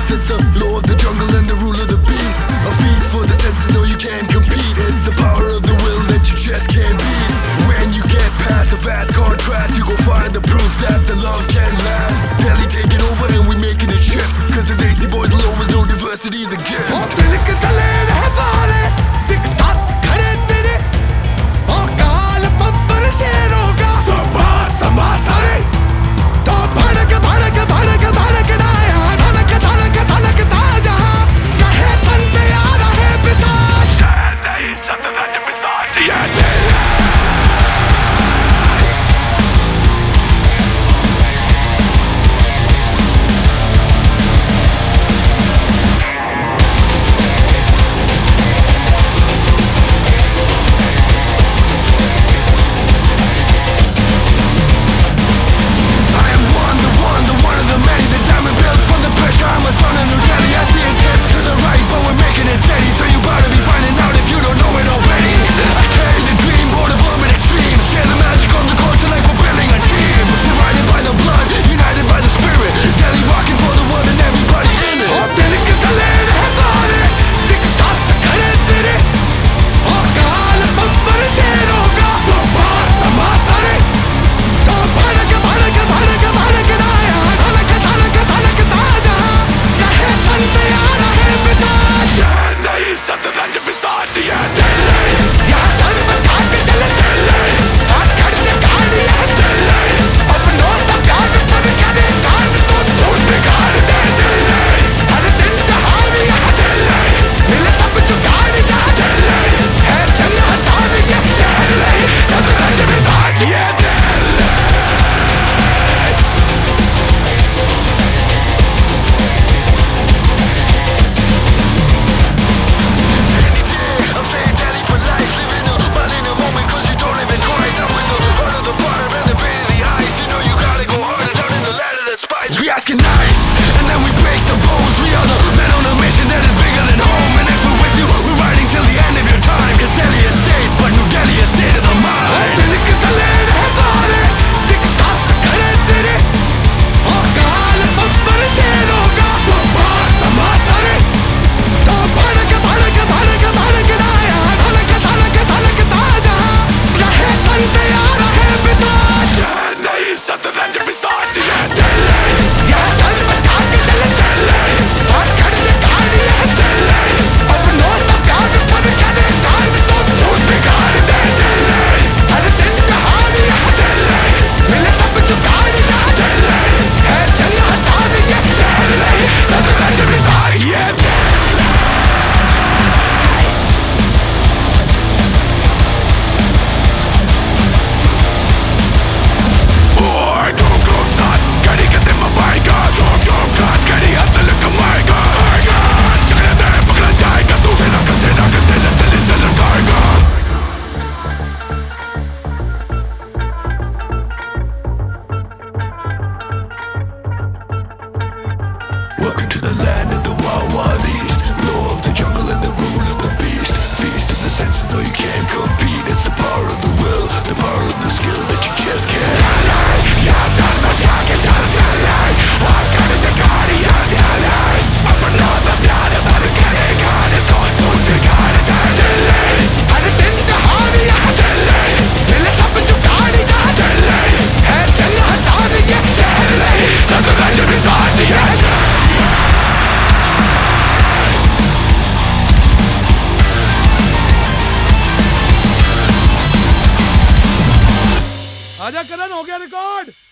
beast. It's the law of the jungle and the rule of the beast. A feast for the senses, no you can't compete. It's the power of the will that you just can't beat. When you get past the vast contrast, you gon' find the proof that the love can last. Delhi taking over and we making it shift, cause the Desi boys know always no diversity's a gift. We asking nice, and then we break the bones. We are the men on a mission that is bigger than home. And if we're with you, we're riding till the end of your time. Cause Delhi is state, but New Delhi is state of the mind. Welcome to the land of the wild, wild east. Law of the jungle and the rule of the beast. Feast of the senses, no you can't compete. It's the power of the will, the power of the skill that you just can't. आजा करण, हो गया record.